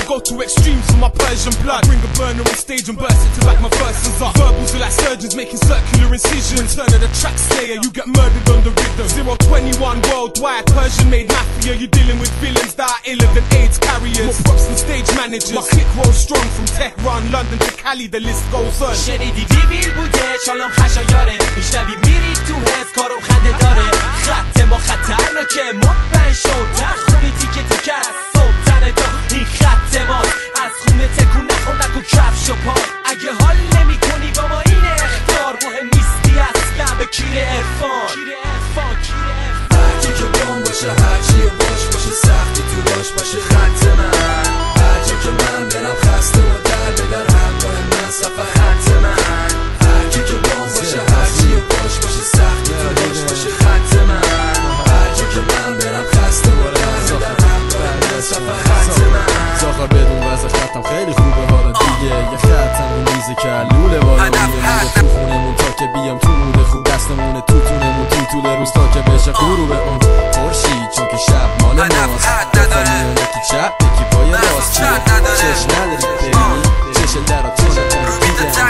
go to extremes for my Persian blood. I bring a burner on stage and burst it to back my verses up. Verbals are like surgeons making circular incisions. Turn of the track slayer, you get murdered on the rhythm. Zero twenty-one worldwide, Persian made mafia. You're dealing with villains that are iller than AIDS carriers. More props than stage managers. My click rolls strong from Tehran, London to Cali, the list goes on. شنیدی دیویل بوده چالم خشایاره میشنوی میری تو حس کارم خنده داره خط ما خطرناکه مطمئن شد در خونی تیکه تیکه از سلطن دا این خط ما از خونه تکون نخور نکن کفش و پا اگه حال نمی کنی با ما این اختار مهم نیستی اصلا به کیر ارفان هرکی که بام باشه هرچی باش باشه سختی تو باش باشه خط من هرچی که من برم خسته و در به در همراه من صفحه خط من هرکی که بام باشه هرچی باش باشه سختی تو باش باشه خط من هرچی که من برم خسته و در به در همراه من صفحه خط من زاخر بدون وضع خطم خیلی خوبه حالا دیگه یه خطم رو میزه که لوله بالا میره تو خونمون تا که بیام تو موده خوب دستمونه تو تونمون تو طول روز تا که بشه غروب اون خورشید چون که شب مال ماست خواهیم یکی چپ یکی پای راست چیه چشم نداری ببینی چشم درا تو نتون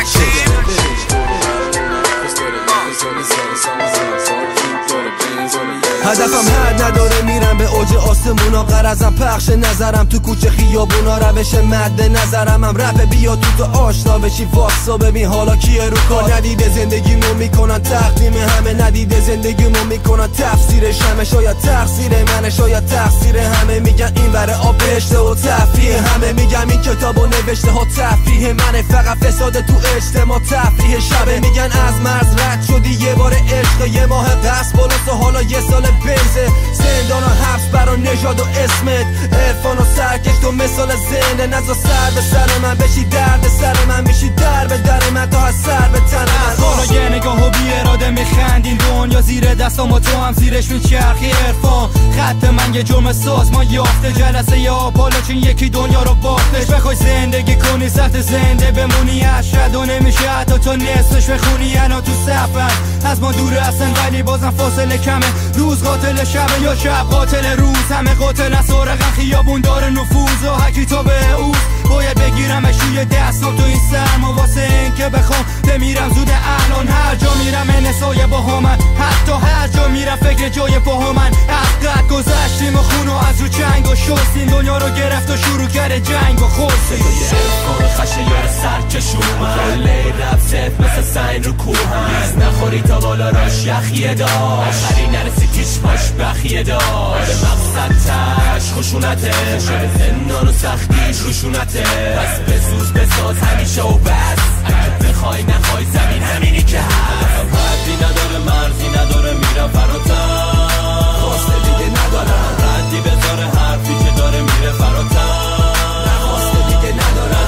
هدفم حد نداره میرم به اوج آسمونا قرضم پخش نظرم تو کوچه خیابونا روش مد نظرم هم رپ بیا تو تو آشنا بشی واسا ببین حالا کیه رو کار ندیده زندگیمو میکنن تقدیم همه ندیده زندگیمو میکنن تفسیرش همه شاید تقصیر منه شاید تقصیر همه میگن این بره آب بهشته و تفریح همه میگم این کتابو نوشته ها تفریح منه فقط فساد تو اجتماع تفریح شبه میگن از مرز رد شدی یه بار عشق یه ماه قصد بالاست و حالا یه سال بیزه زندان و حبس برا نژاد و اسمت عرفان و سرکش تو مثال زنده نزا سر به سر من بشی درد سر من بشی در به در من تا از سر به تن من حالا یه نگاه و بی اراده میخندین دنیا زیر دستام و تو هم زیرش میچرخی عرفان خط من یه جرم سازمان یافته جلسه یا بالا چین یکی دنیا رو باختش بخوای زندگی کنی سخت زنده بمونی اشد و نمیشه حتی تا نصفش بخونی انا تو سفر از ما دور هستن ولی بازم فاصله کمه روز قاتل شب یا شب قاتل روز همه قاتل از سارقن خیابون داره نفوذ و هکی تا به اوز باید بگیرمش روی دستم تو این سرما واسه این که بخوام بمیرم زود الان هر جا میرم انسای با همن حتی هر جا میرم فکر جای پاها من از قد گذشتیم و خونو از رو چنگ و شستیم دنیا رو گرفت و شروع کرده جنگ و خورسیم کار خشه یار سرکش اومد کله رب ست مثل سین رو کوه نیز نخوری تا بالا راش یخیه داشت آخری نرسی تیش باش بخیه داشت مقصد تش خشونته شده زندان و سختیش روشونته پس بزوز بساز همیشه و بس اگه بخوای نخوای زمین همینی که هست حدی نداره مرزی نداره میرم فراتر خواسته دیگه ندارم ردی بذاره حرفی که داره میره فراتر خواسته دیگه ندارم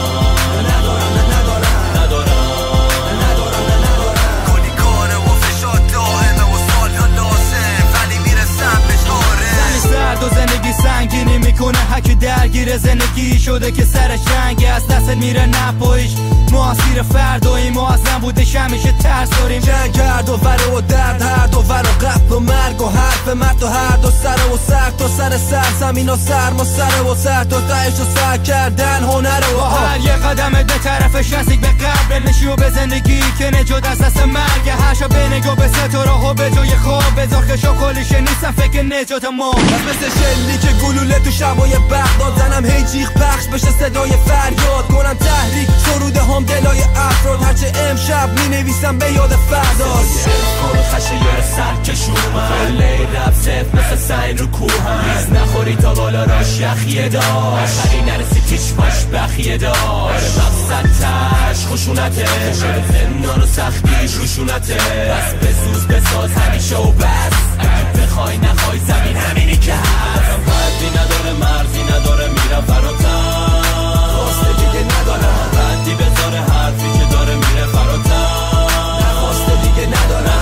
و زندگی سنگینی میکنه هکی درگیر زندگی شده که سرش رنگی از دست میره نپایش معاصیر فردایی معظم بودش همیشه ترس داریم جنگ کرد و وره و درد هر دو ور و قتل و مرگ و حرف مرد و هر دو سر و سر تا سر سر زمین و سرما سر و سر تا تهش و سر کردن هنره و هر یه قدم به طرفش نزدیک به قبر نشی و به زندگی که نجات از دست مرگ هر شب به نگاه به ستاره ها به جای خواب بذار خشا کلیشه نیستم فکر نجات ما مثل شلی که گلوله تو شبای بغداد زنم هی جیغ پخش بشه صدای فریاد کنم تحریک سروده هم دلای افراد هرچه امشب می نویسم به یاد فرداد کار خشه یار سرکش اومد کله رب ست مثل سین رو کوه نیز نخوری تا بالا راش یخیه داشت آخری نرسی تیش باش بخیه داشت مقصد تش خشونته شده زندان و سختیش روشونته پس بزوز بساز همیشه و بس اگه بخوای نخوای زمین همینی که هست حدی نداره مرزی نداره میرم فراتر خواسته دیگه ندارم ردی بذاره حرفی که داره میره فراتر خواسته دیگه ندارم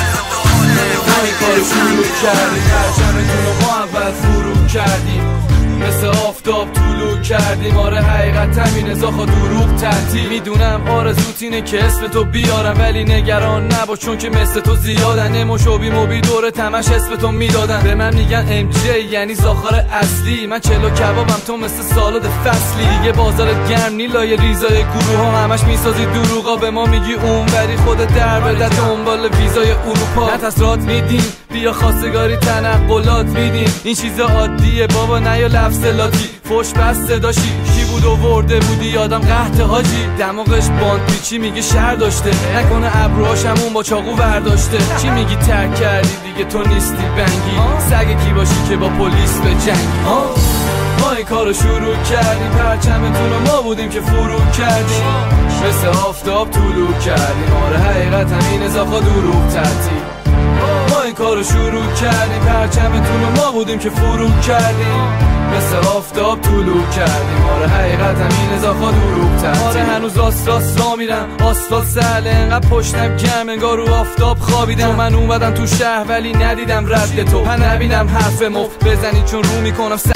همین کارو شروع کردیم هر چند رو ما اول فرو کردیم مثل آفتاب طولو کردیم آره حقیقت همینه زاخا دروغ تحتی میدونم آرزوت اینه که اسم تو بیارم ولی نگران نباش چون که مثل تو زیادن اموش و بی موبی دور تمش اسم تو میدادن به من میگن ام جی یعنی زاخار اصلی من چلو کبابم تو مثل سالاد فصلی دیگه بازارت گرم نیلای ریزای گروه ها همش میسازی دروغا به ما میگی اون ولی خود در بده دنبال ویزای اروپا نتسرات میدین بیا خواستگاری تنقلات میدین این چیزا عادیه بابا نه یا لفظ لاتی فوش بس صداشی کی بود و ورده بودی یادم قحط حاجی دماغش باند پیچی میگه شهر داشته نکنه ابروهاش همون با چاقو برداشته چی میگی ترک کردی دیگه تو نیستی بنگی سگ کی باشی که با پلیس به جنگی ما این کارو شروع کردیم پرچمتون و ما بودیم که فرو کردیم مثل آفتاب طولو کردیم آره حقیقت همین زاخا دروغ تحتی ما این کارو شروع کردیم پرچمتون و ما بودیم که فرو کردیم مثل آفتاب طولو کردیم آره حقیقت همین زاخا دروغ تحتی آره هنوز راست راست را میرم آسفالت سهله انقدر پشتم گرم انگار رو آفتاب خوابیدم من اومدم تو شهر ولی ندیدم رد تو من نبیدم حرف مفت بزنی چون رو میکنم س...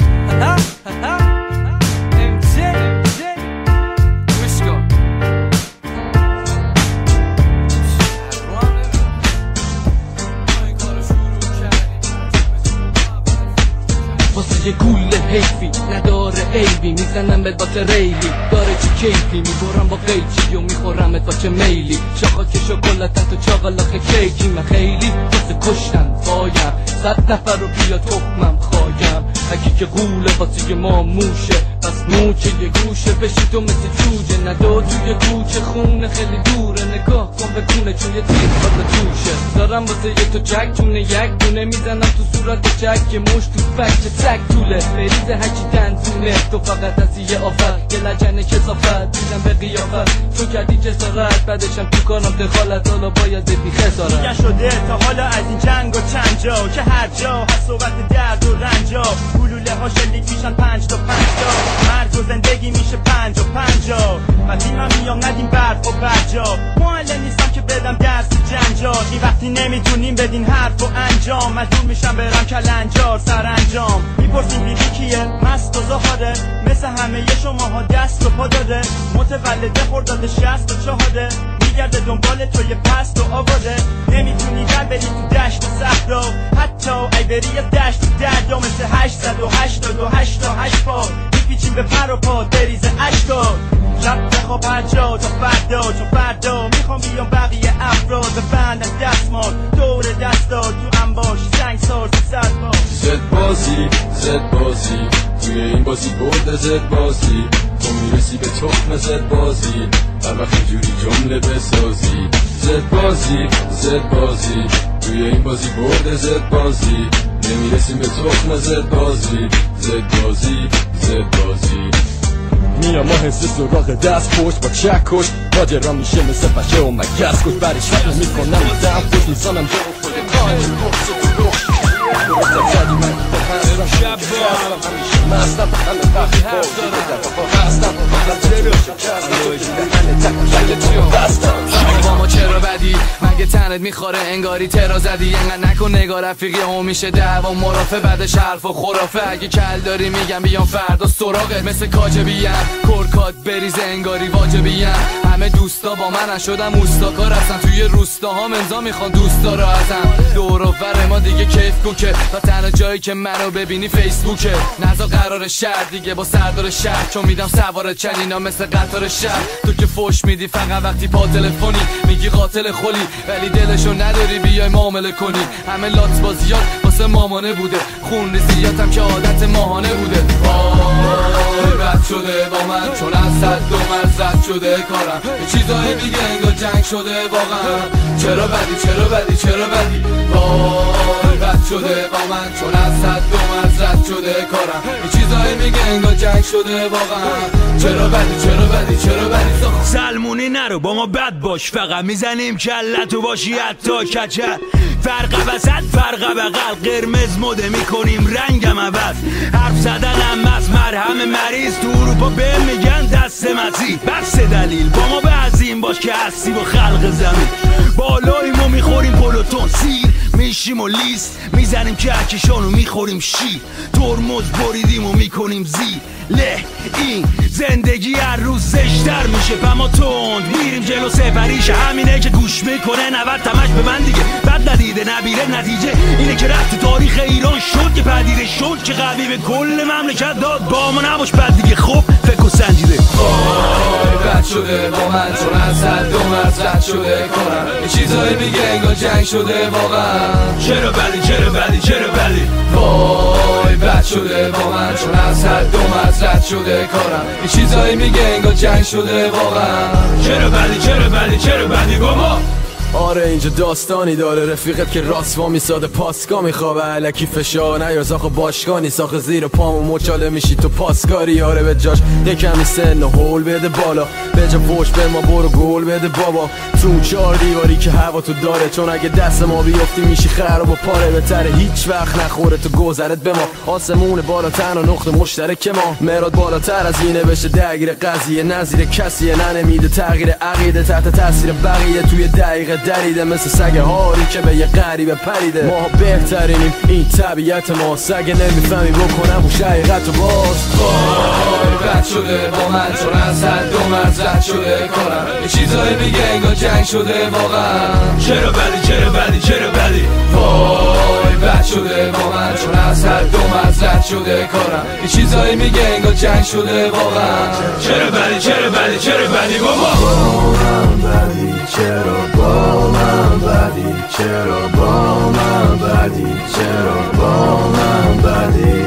یه گوله حیفی نداره عیبی میزنم بهت با ریلی داره چی کیفی میبرم با قیچی و میخورمت با چه میلی شاخا که شکلاتت و چاقلاخ کیکی من خیلی واسه کشتن پایم صد نفر رو بیا تخمم خوایم اگه که گوله واسه ما موشه پس موچه یه گوشه بشی تو مثل جوجه ندو توی کوچه خونه خیلی دوره نگاه کن به کونه چون یه تیر واسه توشه دارم واسه یه تو جک چونه یک دونه میزنم تو صورت جک که مش تو فکر تک طوله بریز هرچی دندونه تو فقط از یه آفت یه لجن کسافت دیدم به قیافت تو کردی جسارت بعدشم تو کارم دخالت حالا باید ببی خسارت دیگه شده تا حالا از این جنگ و چند جا که هر جا هست صحبت درد و رنجا گلوله ها شلیک میشن پنج تا پنج تا مرگ و زندگی میشه پنج و پنجا وقتی من میام ندیم برف و برجا معلم نیستم که بدم درس جنجال این وقتی نمیتونیم بدین حرف و انجام مجبور میشم برم کلنجار سرانجام میپرسیم بیبی کیه مست و زهاره مثل همه شماها دست و پا داره متولده خرداد شصت و چهاره میگرده دنبال توی پست و آواره نمیتونی در بری تو دشت و صحرا حتی ای بری از دشت و دردا مثل هشتصد و هشتاد و هشت تا هشت پا میپیچیم به پر و پا بریز اشکار شب بخواب هر جا تا فردا چون فردا میخوام بیام بقیه افراد بفند از دستمال دور دستا تو انباش سنگ سار تو سرپا زد بازی زد بازی توی این بازی برد زد بازی تو میرسی به تخم زد بازی هر وقت جوری جمله بسازی زد بازی زد بازی توی این بازی برد زد بازی نمیرسیم به تخم زد بازی زد بازی زد بازی میام ما حس سراغ دست پشت با چک کش ماجرا میشه مثل بچه و مگس کش برش فکر میکنم دم پشت میزانم جو خود کاری بخص و رو درستم زدی من شب با مستم همه وقتی با هستم با ما چرا بدی مگه تنت میخوره انگاری ترا زدی انقدر نکن نگاه رفیقی هم میشه دعوا مرافع بعدش حرف و خرافه اگه کل داری میگم بیام فردا سراغت مثل کاجبیم کرکات بریز انگاری واجبیم همه دوستا با من شدم اوستاکار هستن توی روستاها منزا میخوان دوستا رو ازم دور و بر ما دیگه کیف کوکه و تنها جایی که منو ببینی فیسبوکه نزا قرار شهر دیگه با سردار شهر چون میدم سوار چنینا مثل قطار شهر تو که فوش میدی فقط وقتی پا تلفنی میگی قاتل خلی ولی دلشو نداری بیای معامله کنی همه لات بازیات واسه مامانه بوده خون ریزیاتم که عادت ماهانه بوده وای بد شده با من چون از صد دو مرزد شده کارم یه چیزایی میگه انگار جنگ شده واقعا چرا بدی چرا بدی چرا بدی وای بد شده با من چون از صد دو مرزد شده کارم یه چیزایی میگه انگار جنگ شده واقعا چرا بدی چرا بدی چرا بدی سلمونی نرو با ما بد باش فقط میزنیم کلتو باشی حتی کچل فرق وسط فرق بغل قرمز مده میکنیم رنگم عوض حرف زدنم از مرهم مریض تو اروپا به میگن دست مزی بس دلیل با ما بعضیم با باش که هستی با خلق زمین. بالاییم و میخوریم پلوتون سیر، میشیم و لیست میزنیم کهکشان و میخوریم شیر. ترمز بریدیم و میکنیم زیر له. این زندگی هر روز زشتر میشه پما تند میریم جلو سفریش. همینه که گوش میکنه نود تمش به من دیگه. بد ندیده نبیره نتیجه اینه که رفت تو تاریخ ایران شد که پدیده شد که قوی به کل مملکت داد. با ما نباش بد دیگه خب فکر و سنجیده. وای بد شده با من چون از حد و مرز رد شده کنم. یه چیزایی میگه انگار جنگ شده واقعا. چرا بلی چرا بلی چرا بلی. وای بد شده با من چون از حد و مرز رد شده کنم. یه چیزایی میگه انگار جنگ شده واقعا. چرا بلی چرا بلی چرا بلی گما. آره اینجا داستانی داره رفیقت که راست وا میساده پاسکا میخوابه علکی فشار نیار زاخ باشگانی ساخ زیر پامو مچاله میشی تو پاسکاری. آره به جاش یکمی سن و هول بده بالا به جا فوش به ما برو گل بده بابا. تو اون چار دیواری که هوا تو داره چون اگه دست ما بیفتی میشی خراب و پاره. بهتره هیچ وقت نخوره تو گذرت به ما. آسمون بالاتر و نقطه مشترک ما. مراد بالاتر از اینه بشه درگیر قضیه نظیر کسیه ننمیده تغییر عقیده تحت تاثیر بقیه توی دقیقه دریده مثل سگ هاری که به یه غریبه پریده. ما بهترینیم این طبیعت ما. سگ نمیفهمی بکنم و شقیقت و باز. وای بد شده با من چون از حد و مرز رد شده کنم. یه چیزایی میگه انگار جنگ شده واقعا. چرا بلی چرا بلی چرا بلی. وای بد شده با من چون از حد و مرز رد شده کنم. یه چیزایی میگه انگار جنگ شده واقعا. چرا بلی چرا بلی چرا بلی بابا. با من بدی چرا با من بدی چرا با من بدی چرا با من بدی.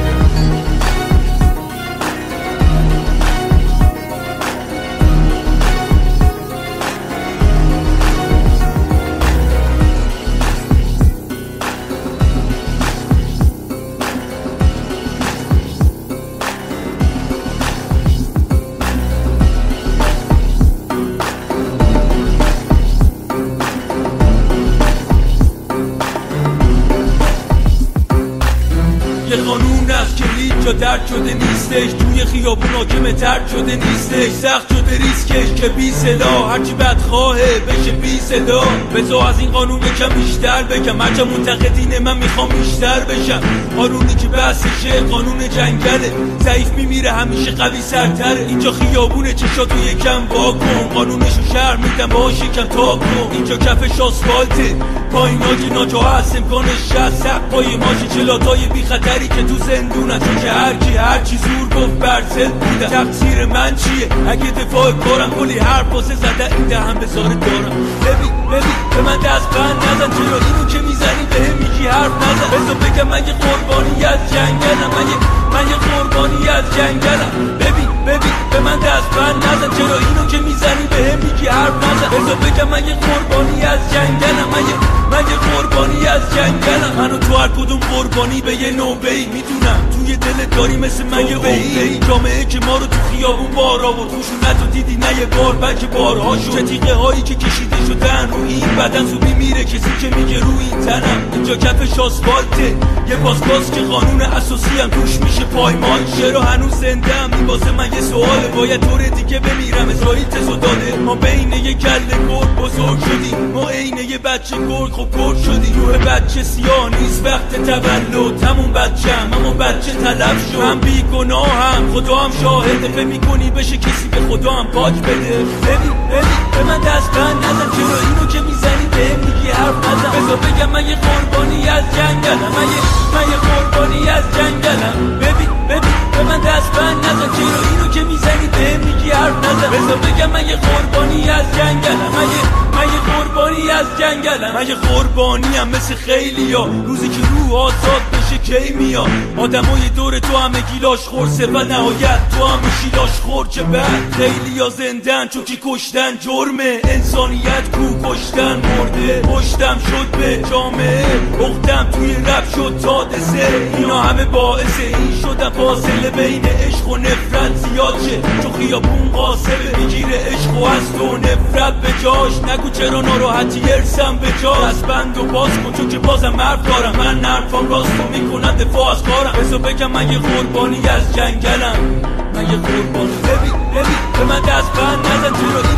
یه قانون است که هیچ جا درد شده نیستش. توی خیابون حاکم ترد شده نیستش. سخت شده ریسکش که بی صدا هرچی بدخواهه بشه بی صدا. بذار از این قانون یکم بیشتر بگم هرچه منتقدین من میخوام بیشتر بشم. قانونی که بحثشه قانون جنگله. ضعیف میمیره همیشه قوی سرتره. اینجا خیابونه چشاتو یکم وا کن. قانونشو شهر میدم باهاش یکم تا کن. اینجا کفش آسفالته پاییناجی ناجا هست امکانش شست. سق پای ماشی چلاتای بی خطری که تو زندونن. چون که هرکی هرچی زور گفت برزل بودن. تقصیر من چیه اگه دفاع کارم کلی حرف واسه زده این دهم بزاره دارم. ببین ببین به من دست بند نزن چرا اینو که میزنی به هم میگی حرف نزن. بذار بگم من یه قربانی از جنگلم. من یه من یه قربانی از جنگلم. ببین ببین به من دست بند نزن چرا اینو که میزنی به هم میگی حرف نزن. بذار بگم من یه قربانی از جنگلم. من یه من یه قربانی از جنگلم. منو تو هر کدوم قربانی به یه نوبه‌ای میدونم. توی دلت داری مثل من یه عقده‌ای. جامعه که ما رو تو خیابون بار آورد. خشونت رو دیدی نه یه بار بلکه بارها شد. چه تیغه هایی که کشیده شدن رو این بدن زوبی میره کسی که میگه رو این تنم. اینجا کفش آسفالته یه پاسپاس که قانون اساسی هم توش میشه پایمال. چرا هنوز زنده ام این واسه من یه سواله. باید طور دیگه بمیرم اسرائیل تزو داده. ما بین یه کله گرگ بزرگ شدیم. ما عین یه بچه گرگ خب گرگ شدیم. روح بچه سیاه نیست وقت تولد. همون بچه هم همون بچه طلب شد. من بی گناه هم خدا هم شاهده. فکر میکنی بشه کسی به خدا هم پاک بده. ببین ببین به من دست بند نزن چرا اینو که میزنی به میگی حرف نزن. بذار بگم من یه قربانی از جنگلم. من یه من یه قربانی از جنگلم. ببین ببین به من دست بند نزن چرا اینو که میزنی به میگی حرف نزن. بذار بگم من یه قربانی از جنگلم. من یه من یه قربانی از جنگلم. من یه قربانی هم مثل خیلیا. روزی که روح آزاد بشه کی میاد. آدمای دور تو همه گیلاش خورسه و نهایت تو هم میشی لاش خور. چه بعد خیلیا زندن چون که کشتن جرمه. انسانیت کو کشتن مرده. پشتم شد به جامعه اختم توی رب شد تا دسه. اینا همه باعث این شدن فاصله بین عشق و نفرت زیاد شه. چون خیابون قاسمه میگیره عشق و هست و نفرت به جاش. نگو چرا ناراحتی ارسم به جا. از بند و باز کن چون که بازم حرف دارم. من نرفام راستو میکنم دفاع از کارم. بذار بگم من یه قربانی از جنگلم. من یه قربانی. ببین ببین به من دست بند نزن چرا اینو که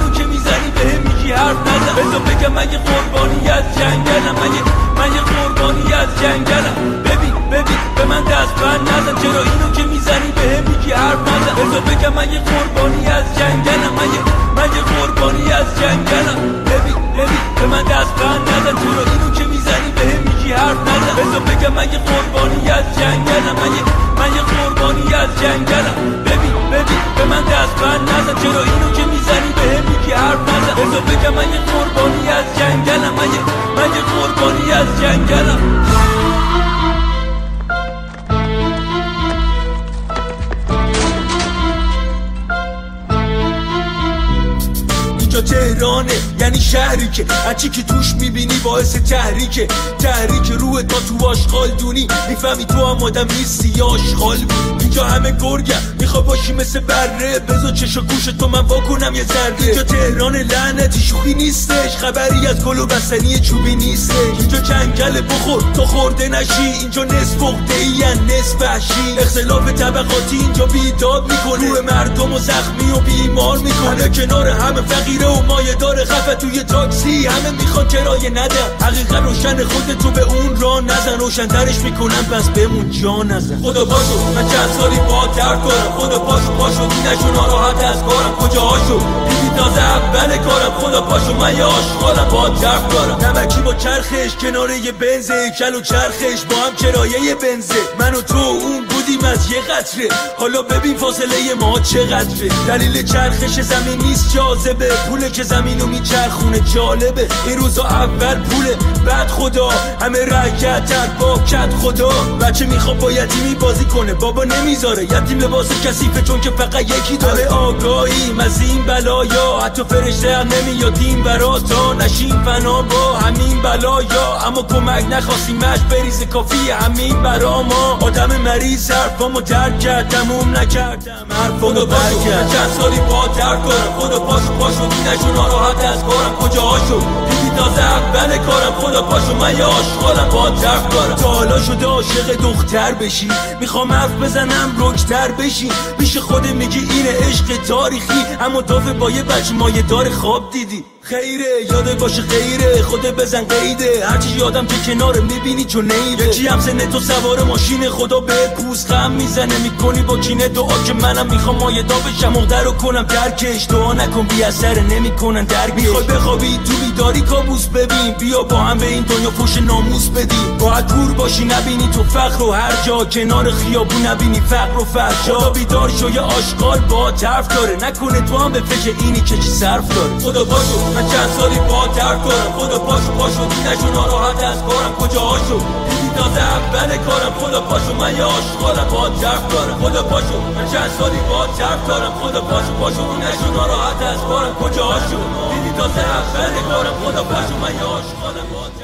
میزنی بهم میگی حرف نزن بذار بگم من یه قربانی از جنگلم من یه من یه قربانی از جنگلم ببین ببین به من دست بند نزن چرا اینو که میزنی بهم میگی حرف نزن بذار بگم من یه قربانی از جنگلم من یه من یه قربانی از جنگلم ببین ببین به من دست بند نزن چرا اینو که میزنی بهم میگی حرف نزن بذار بگم من یه قربانی از جنگلم من یه من یه قربانی از جنگلم ببین ببین به من دست بند نزن چرا اینو که میزنی بهم میگی حرف نزن بذار بگم من یه قربانی از جنگلم من یه من یه قربانی از جنگلم اینجا تهرانه یعنی شهری که هرچی که توش میبینی باعث تحریکه تحریک روح تا تو آشغال دونی میفهمی تو هم آدم نیستی یا آشغال بود اینجا همه گرگم میخوا باشی مثل بره بذار چشا گوش تو من واکنم یه ذره اینجا تهران لعنتی شوخی نیستش خبری از گل و بستنی چوبی نیستش اینجا جنگل بخور تا خورده نشی اینجا نصف عقده ای نصف وحشی اختلاف طبقاتی اینجا بیداد میکنه روح مردم و زخمی و بیمار میکنه کنار همه فقیره و مایه داره خفه توی تاکسی همه میخوان کرایه ندن حقیقت روشن خودتو به اون راه نزن روشن‌ترش میکنن بس بمون جا نزن خدا پاشو من چند سالی با درد دارم خدا پاشو پاشو دینشو ناراحت از کارم کجا هاشو دیدی تازه اول کارم خدا پاشو من یه عاشقانم با درد دارم نمکی با چرخش کنار یه بنزه کل و چرخش با هم کرایه یه بنزه من و تو اون بودیم از یه قطره حالا ببین فاصله ما چقدره دلیل چرخش زمین نیست جاذبه پوله که زمینو میچرخونه جالبه این روزا اول پوله بعد خدا همه رکعتن با کت خدا بچه میخواد با یتیمی بازی کنه بابا نمیذاره یتیم لباس کثیفه چون که فقط یکی داره آگاهیم از این بلایا حتی فرشته هم نمیادیم برا تا نشیم فنا با همین بلایا اما کمک نخواستیم مش بریز کافی همین برا ما آدم مریض حرفامو درک کرد تموم نکردم حرفامو برک کرد چند سالی با درک دارم خدا پاشو پاشو دینشو ناراحت از کارم کجا هاشو دیدی تازه اول کارم خدا پاشو من یه عاشقانم با درک دارم تا حالا شده عاشق دختر بشی میخوام حرف بزنم رکتر بشی پیش خود میگی اینه عشق تاریخی اما تافه با یه بچه مایه دار خواب دیدی خیره یاده باشه خیره خوده بزن قیده هرچی یادم که کنار میبینی چون نیره یکی هم سنه تو سوار ماشین خدا به پوست غم میزنه میکنی با کینه دعا که منم میخوام مایدا بشم مقدر رو کنم درکش دعا نکن بی اثر نمیکنن درک میخوای بخوابی تو بیداری کابوس ببین بیا با هم به این دنیا فوش ناموس بدیم باید دور باشی نبینی تو فقر و هر جا کنار خیابون نبینی فقر و فحشا خدا بیدار شو یه آشغال با طرف داره نکنه تو هم به فکر اینی که چی صرف داره خدا باشو من چند سالی با درد دارم خدا پاشو پاشو دینشو ناراحت از کارم کجا هاشو دیدی تازه اول کارم خدا پاشو من یه عاشقانم با درد دارم خدا پاشو من چند سالی با درد دارم خدا پاشو پاشو دینشو ناراحت از کارم کجا هاشو دیدی تازه اول کارم خدا پاشو من یه عاشقانم با درد